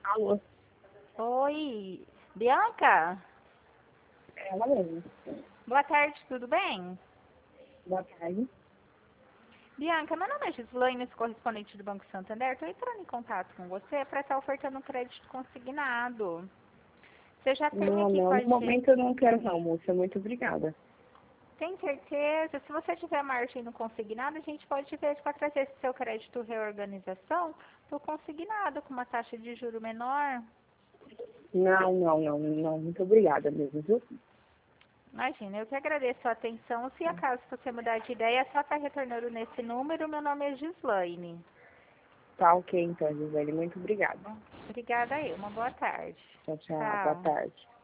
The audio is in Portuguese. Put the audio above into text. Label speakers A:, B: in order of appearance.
A: Alô?
B: Oi, Bianca?
A: Ela mesmo.
B: Boa tarde, tudo bem?
A: Boa tarde.
B: Bianca, meu nome é Gislaine, sou correspondente do Banco Santander. Estou entrando em contato com você para estar ofertando um crédito consignado. Você já tem
A: Não,
B: aqui com
A: não.
B: a
A: No
B: gente?
A: momento eu não quero não, moça. Muito obrigada.
B: Tem certeza? Se você tiver margem no consignado, a gente pode ver para trazer esse seu crédito reorganização do consignado com uma taxa de juro menor.
A: Não, não, não, não. Muito obrigada mesmo, viu?
B: Imagina, eu que agradeço a atenção. Se acaso você mudar de ideia, é só estar retornando nesse número. Meu nome é Gislaine.
A: Tá ok, então, Gisele. Muito obrigada.
B: Obrigada aí, uma boa tarde.
A: Tchau, tchau. Boa
B: Tchau.
A: tarde.